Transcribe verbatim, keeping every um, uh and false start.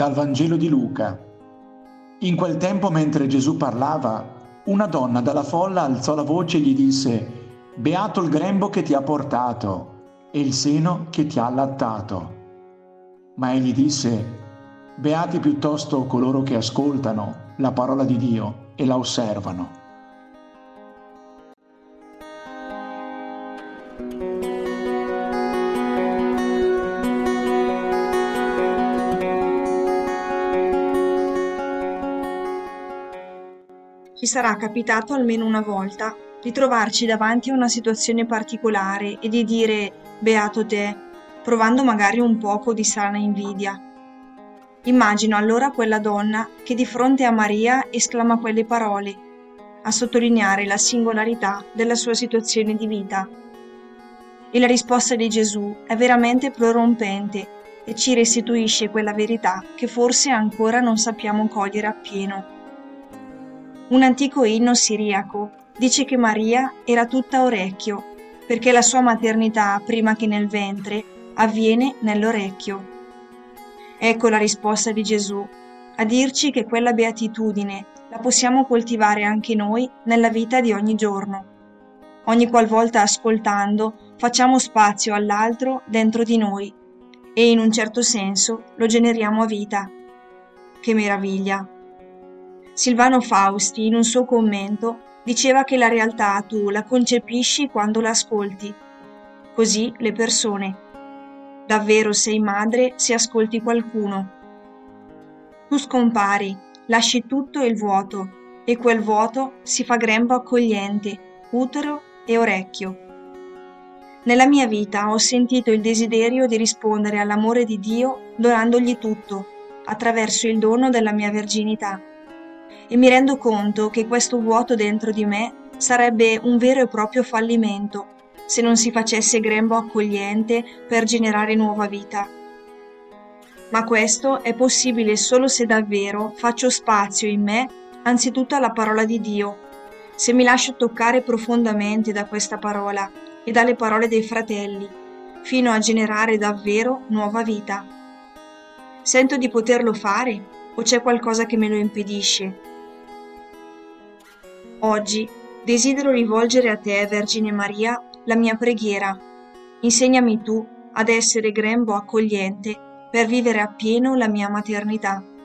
Dal Vangelo di Luca. In quel tempo, mentre Gesù parlava, una donna dalla folla alzò la voce e gli disse: «Beato il grembo che ti ha portato e il seno che ti ha allattato». Ma egli disse: «Beati piuttosto coloro che ascoltano la parola di Dio e la osservano». Ci sarà capitato almeno una volta di trovarci davanti a una situazione particolare e di dire «beato te», provando magari un poco di sana invidia. Immagino allora quella donna che di fronte a Maria esclama quelle parole, a sottolineare la singolarità della sua situazione di vita. E la risposta di Gesù è veramente prorompente e ci restituisce quella verità che forse ancora non sappiamo cogliere appieno. Un antico inno siriaco dice che Maria era tutta orecchio, perché la sua maternità, prima che nel ventre, avviene nell'orecchio. Ecco la risposta di Gesù, a dirci che quella beatitudine la possiamo coltivare anche noi nella vita di ogni giorno. Ogni qualvolta ascoltando facciamo spazio all'altro dentro di noi e in un certo senso lo generiamo a vita. Che meraviglia! Silvano Fausti, in un suo commento, diceva che la realtà tu la concepisci quando la ascolti. Così le persone. Davvero sei madre se ascolti qualcuno. Tu scompari, lasci tutto il vuoto, e quel vuoto si fa grembo accogliente, utero e orecchio. Nella mia vita ho sentito il desiderio di rispondere all'amore di Dio donandogli tutto, attraverso il dono della mia verginità. E mi rendo conto che questo vuoto dentro di me sarebbe un vero e proprio fallimento se non si facesse grembo accogliente per generare nuova vita. Ma questo è possibile solo se davvero faccio spazio in me anzitutto alla parola di Dio, se mi lascio toccare profondamente da questa parola e dalle parole dei fratelli, fino a generare davvero nuova vita. Sento di poterlo fare o c'è qualcosa che me lo impedisce? Oggi desidero rivolgere a te, Vergine Maria, la mia preghiera. Insegnami tu ad essere grembo accogliente per vivere appieno la mia maternità.